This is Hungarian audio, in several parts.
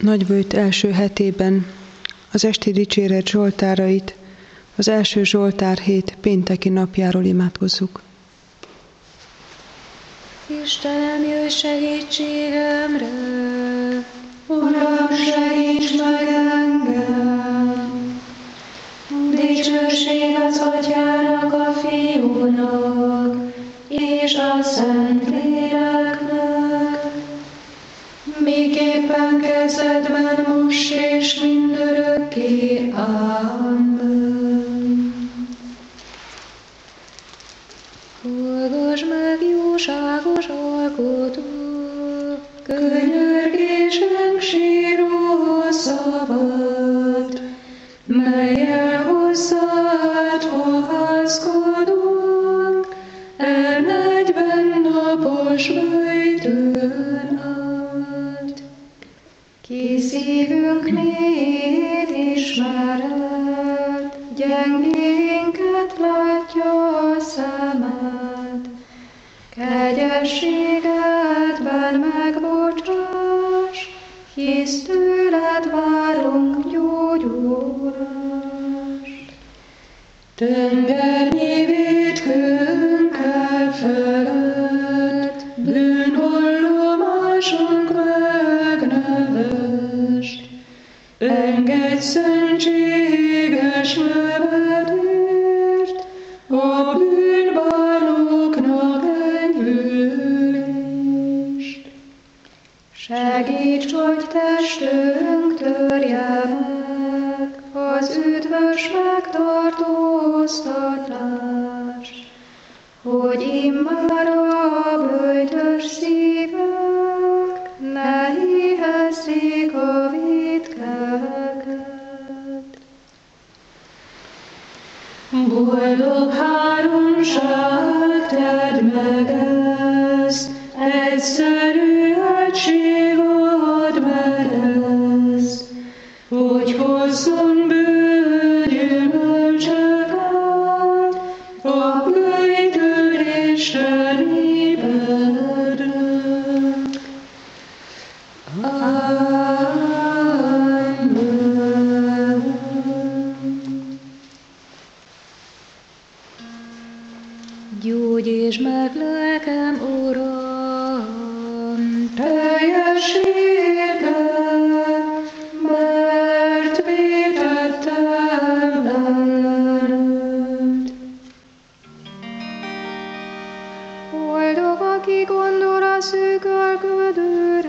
nagybőjt első hetében az esti dicséret zsoltárait az első Zsoltár hét pénteki napjáról imádkozzuk. Istenem, jöjj segítségemre! Uram, segíts meg engem! Dicsőség az Atyának, a Fiúnak és a Szentléleknek, miképpen kezdetben, most és mindörökké. Amen. Hallgass meg, jóságos alkotó, könyörgésünk síró szavat, mellyel hozzád fohászkodunk, 40 napos böjtön át. Ki szívünk mélyét ismered, gyengénket látja a szemed, kegyességedben megbocsáss, hisz tőled várunk gyógyulást. Tengernyi vétkünkkel felett, bűnvallomásunk megnevest, engedj szentséges nevedért, a bűnbánóknak enyhülést. Segíts, hogy testünk törje meg az üdvös megtartóztatást, hogy immár a böjtös szívek ne éhezzék a vétkeveket. Boldog háromság, tedd meg ezt, egyszerű egység ad merezt, hogy hozzon bőr gyümölcsöket a böjtörésre népednek. Amen. Gyógyítsd meg lelkem, Uram, teljességgel, mert vétettem ellened. Boldog, aki gondol a szűkölködőre,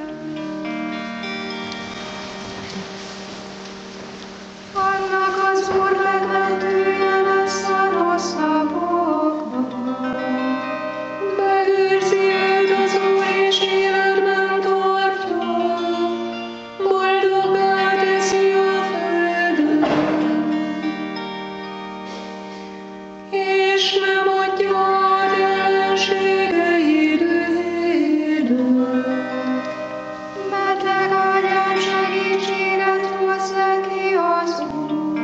annak az Úr megmentője lesz a rossz napokban. Megőrzi őt az Úr, és életben tartja, boldoggá teszi a földön, és nem adja át ellenségeid védőt. Beteg ágyán segítséget hoz neki az Úr,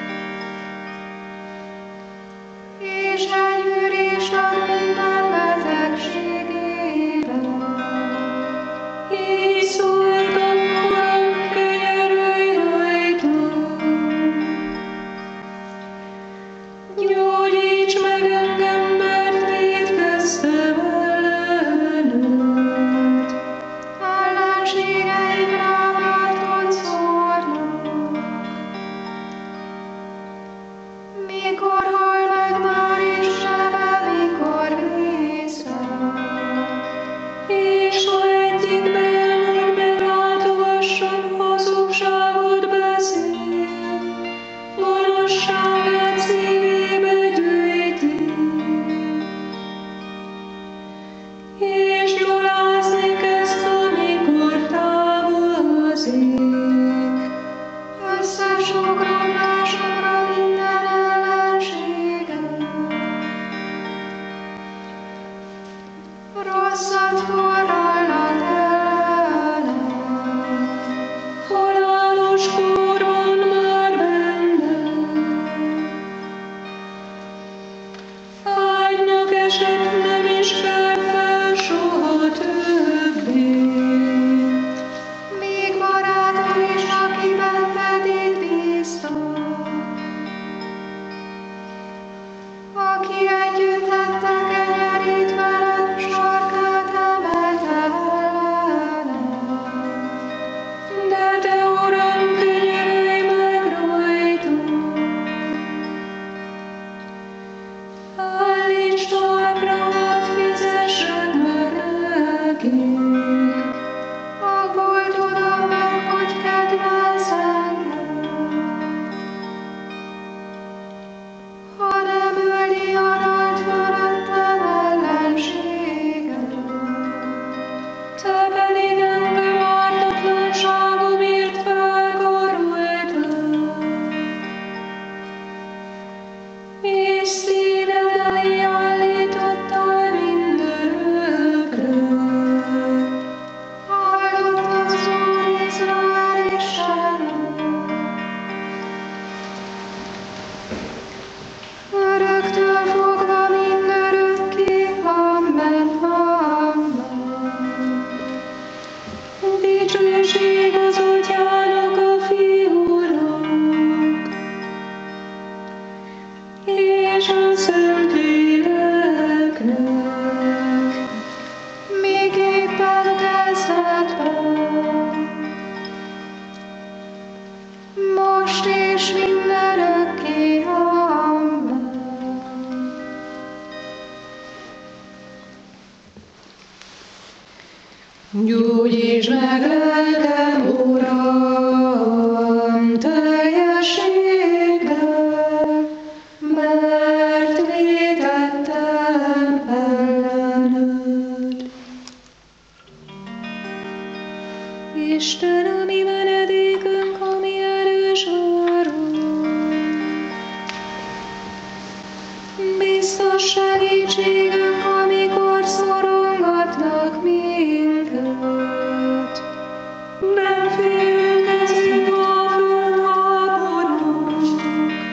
és enyhülést ad minden betegségére. Így szóltam, Uram, könyörülj rajtam. Gyógyíts meg engem, mert vétkeztem ellened. Ellenségeim rám ártott szórnak. Mikor hal meg már és sebe, mikor vészel, és ha egyik bélmúlt meglátogasson, hazugságot beszél, gonoszságát szívébe gyűjti, és gyalázni kezd, amikor távol Dicsőség az Atyának, a Fiúnak, és a Szentléleknek, miképpen kezdetben, most és mindörökké. Amen. Gyógyítsd meg lelkem, Uram, teljességgel, mert vétettem ellened. Isten, a mi menedékünk, a mi erős várunk, biztos segítségünk, amikor szorongatnak minket. Nem félünk ezért, ha fölháborodunk,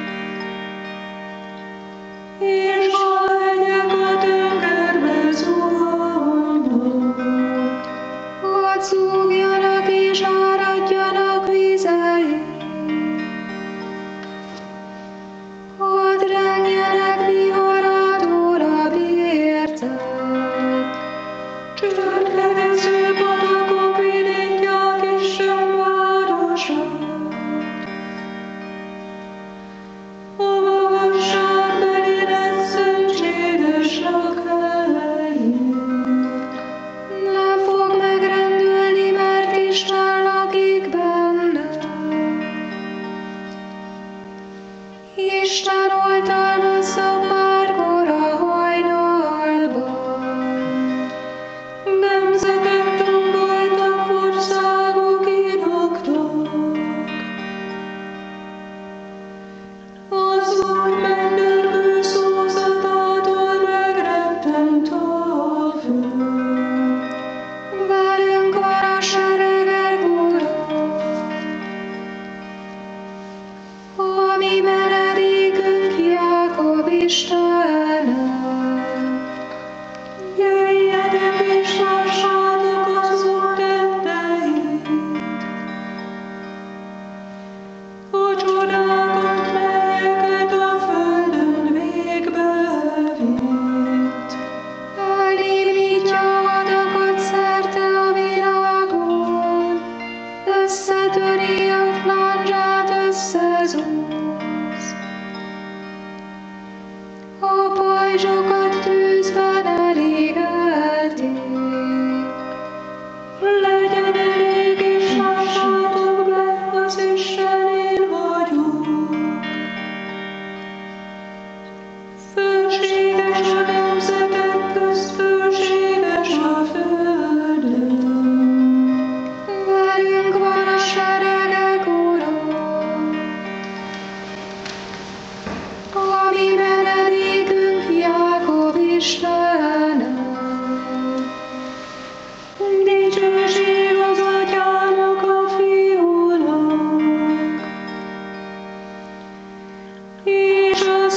és a hegyek a tengerbe zuhannak. Hadd zúgjanak és áradjanak vizei, hadd rengjenek viharadóra bértek, csörtlegező patakok vidítják Isten városát. A magasságbelének szentséges lakhelyén. Ne fog megrendülni, mert Isten lakik benne. Isten oltalmazza bárkor a hajnalban. Nemzetek tomboltak, országok inoktak. Az Úr mennydörgő szózatától megrettent a föld. Velünk van a seregek Ura, a mi menedékünk, Jákob Istene. Jöjjetek és lássátok az Úr tetteit, a csodákat, melyeket a földön végbe vitt. Elindítja a vadakat szerte a világon, összetöri a flánzsát, összezúz. A pajzsokat tűzben elégelték. Legyen elég, és lássátok be, az Isten én vagyok. Fölséges a nemzetek közt, fölséges a földön. Velünk van a seregek Ura, a mi menedékünk, Jákob Istene. Dicsőség az Atyának, a Fiúnak, és a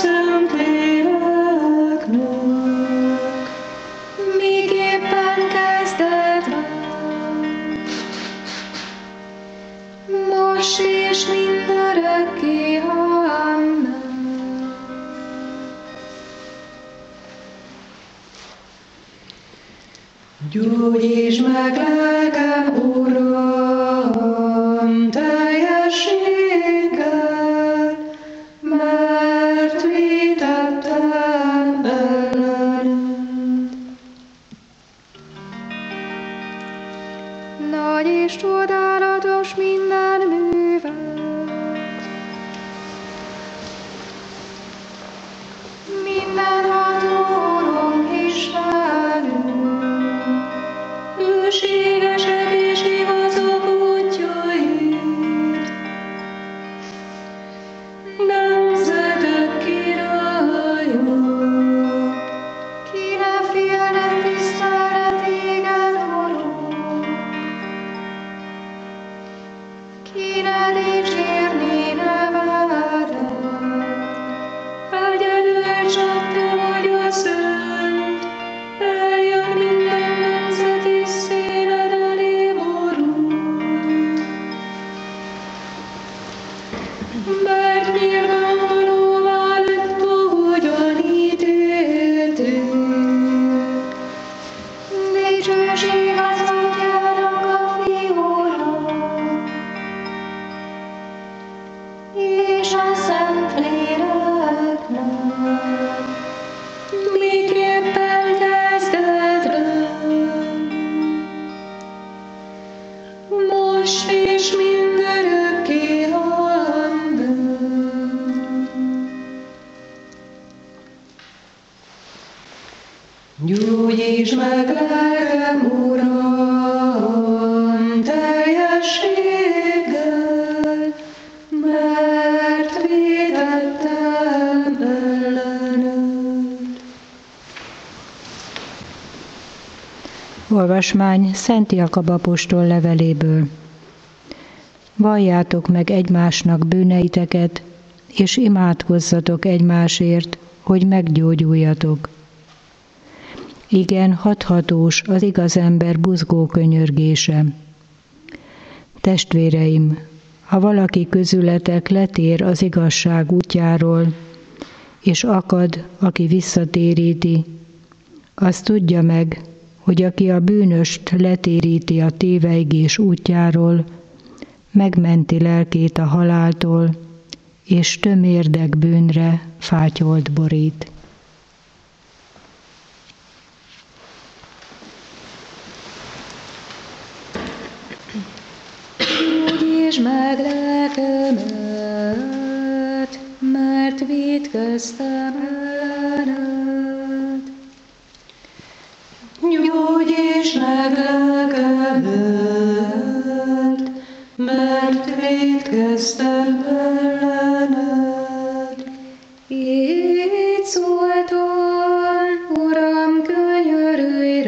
Szentléleknek, miképpen kezdetben, most és mindörökké. Amen. Gyógyítsd meg lelkem, Uram, teljességgel, mert vétettem ellened. Nagy és csodálatos minden műved, mindenható Urunk Istenünk, hűségesek és igazak útjaid. Nemzetek királya, ki ne félnek tisztelni téged, Urunk, ki ne dicsérné nevedet. Egyedül csak te vagy a szent, eljön minden nemzet és színed elé borul. most és mindörökké. Amen. Gyógyíts meg lelkem, Uram, teljességgel, mert vétettem ellened. Olvasmány Szent Jakab apostol leveléből. Valljátok meg egymásnak bűneiteket, és imádkozzatok egymásért, hogy meggyógyuljatok. Igen, hathatós az igaz ember buzgó könyörgése. Testvéreim, ha valaki közületek letér az igazság útjáról, és akad, aki visszatéríti, azt tudja meg, hogy aki a bűnöst letéríti a tévejgés útjáról, megmenti lelkét a haláltól, és tömérdek bűnre fátyolt borít. Gyógyíts meg lelkemet, mert vétkeztem ellened. Gyógyíts meg lelkemet, mert vétkeztem ellened. Így szóltam, Uram, könyörülj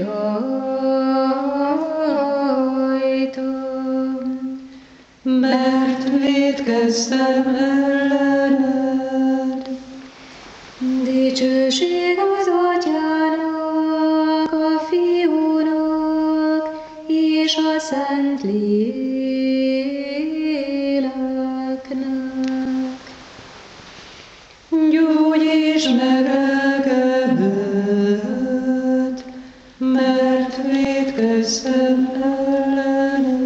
rajtam, mert vétkeztem ellened. Dicsőség az Atyának, a Fiúnak és a Szent Léleknek. Gyógyíts meg lelkemet, mert vétkeztem ellened.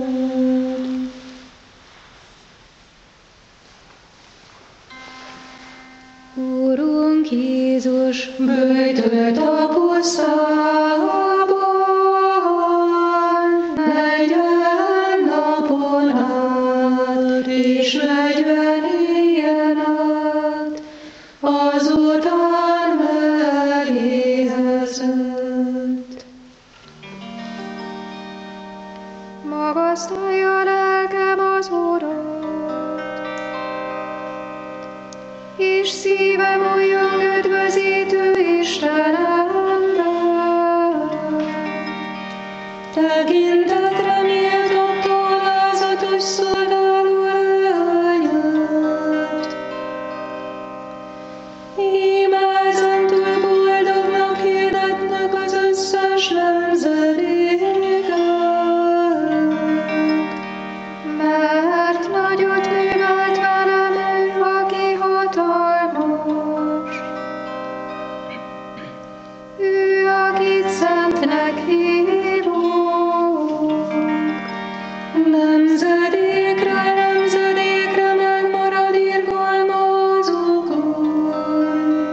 Urunk Jézus, böjtölt a pusztában, 40 napon át, és 40 éjjel át, azután megéhezett. Magasztalja lelkem az Urat, és szívem olyan üdvözítő Istenemben. Tekintetre méltott alázatos szolgáló lányát. Íme ezentúl boldognak hirdetnek az összes nemzedékek, mert nagyot művelt velem ő, aki hatalmas. Ő, akit szentnek hívunk, nemzedékre, nemzedékre megmarad irgalma azokon,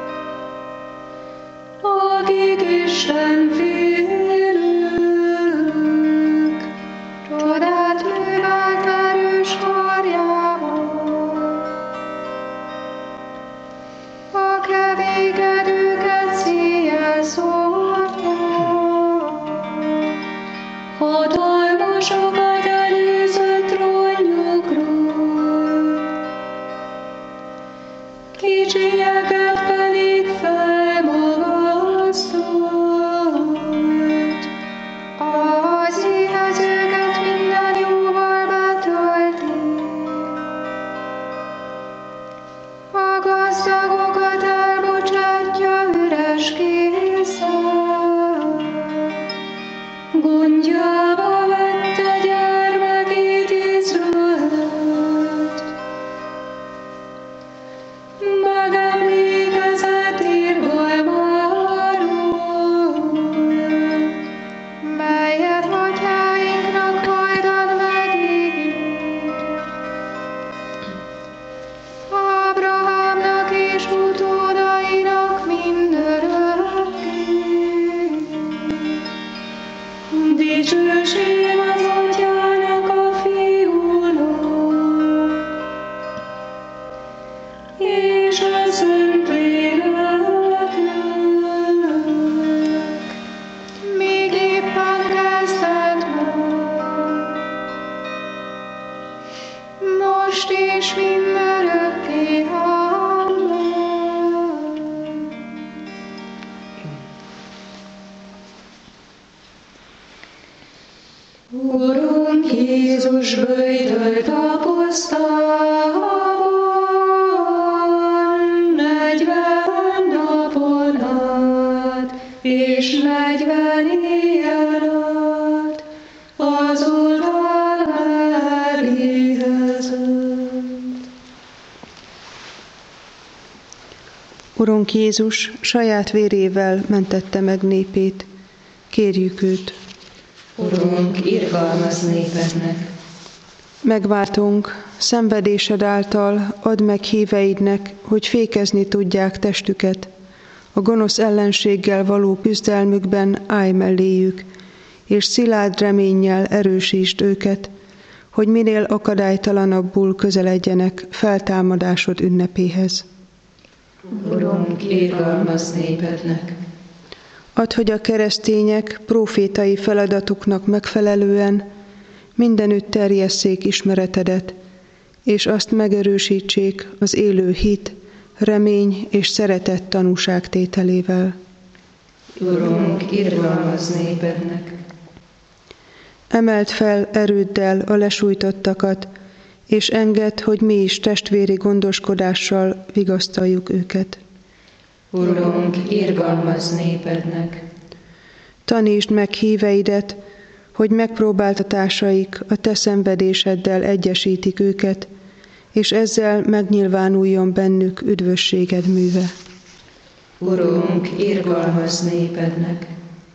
akik Isten félők, csodát művelt erős karjával. A kevékedőket széjjel szórta, hatalmasokat előzött trónjukról, kicsinyeket pedig felmagasztott. Az éhezőket minden jóval most és mindörökké. Amen. Urunk Jézus, böjtölt a pusztában 40 napon át, és 40 éjjel át, azután meléhezett. Urunk Jézus saját vérével mentette meg népét. Kérjük őt. Urunk, irgalmazz népednek. Megváltunk, szenvedésed által add meg híveidnek, hogy fékezni tudják testüket. A gonosz ellenséggel való küzdelmükben állj melléjük, és szilárd reménnyel erősítsd őket, hogy minél akadálytalanabbul közeledjenek feltámadásod ünnepéhez. Urunk, irgalmazz népednek. Add, hogy a keresztények prófétai feladatuknak megfelelően mindenütt terjesszék ismeretedet, és azt megerősítsék az élő hit, remény és szeretet tanúságtételével. Urunk, irgalmazz népednek. Emeld fel erőddel a lesújtottakat, és engedd, hogy mi is testvéri gondoskodással vigasztaljuk őket. Urunk, irgalmazz népednek. Tanítsd meg híveidet, hogy megpróbáltatásaik a te szenvedéseddel egyesítik őket, és ezzel megnyilvánuljon bennük üdvösséged műve. Urunk, irgalmazz népednek.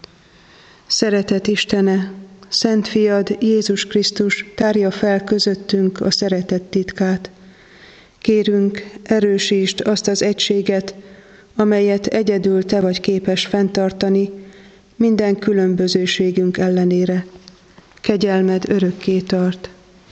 Szeretet Istene, Szent Fiad Jézus Krisztus tárja fel közöttünk a szeretet titkát. Kérünk, erősítsd azt az egységet, amelyet egyedül te vagy képes fenntartani, minden különbözőségünk ellenére. Kegyelmed örökké tart.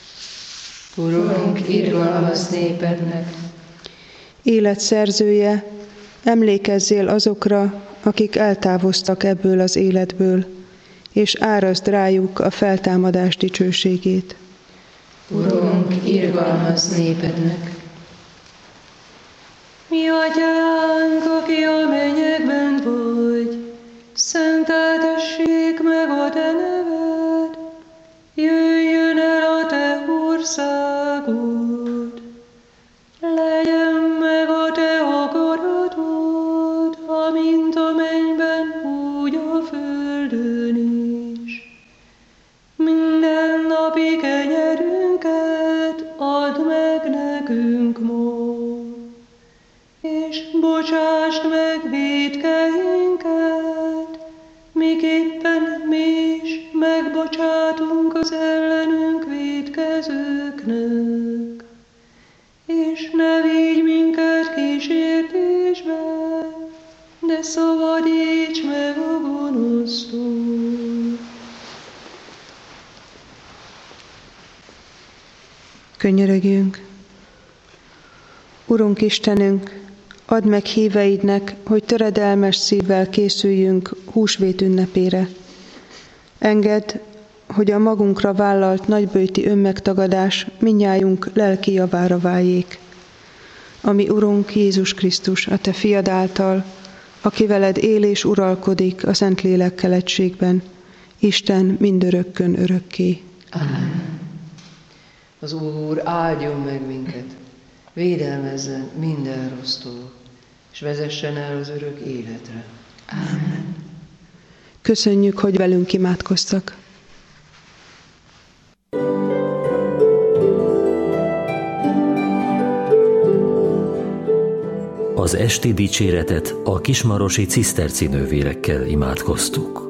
Urunk, irgalmazz népednek. Élet szerzője, emlékezzél azokra, akik eltávoztak ebből az életből, és áraszd rájuk a feltámadás dicsőségét. Urunk, irgalmazz népednek. Mi atyánk, aki a mennyekben vagy, szenteltessék meg a te neved, jöjjön el a te országod, legyen meg a te akaratod, amint a mennyben, úgy a földön is. Minden napi kenyerünket add meg nekünk ma, és bocsásd meg vétkeinket, miképpen mi is megbocsátunk az ellenünk vétkezőknek. És ne vigy minket kísértésbe, de szabadíts meg a gonosztól. Könyörögjünk. Urunk Istenünk, add meg híveidnek, hogy töredelmes szívvel készüljünk húsvét ünnepére. Engedd, hogy a magunkra vállalt nagyböjti önmegtagadás mindnyájunk lelki javára váljék. Ami Urunk Jézus Krisztus, a te fiad által, aki veled él és uralkodik a Szentlélekkel egységben, Isten mindörökkön örökké. Amen. Az Úr áldjon meg minket, védelmezzen minden rossztól, és vezessen el az örök életre. Amen. Köszönjük, hogy velünk imádkoztak. Az esti dicséretet a kismarosi ciszterci nővérekkel imádkoztuk.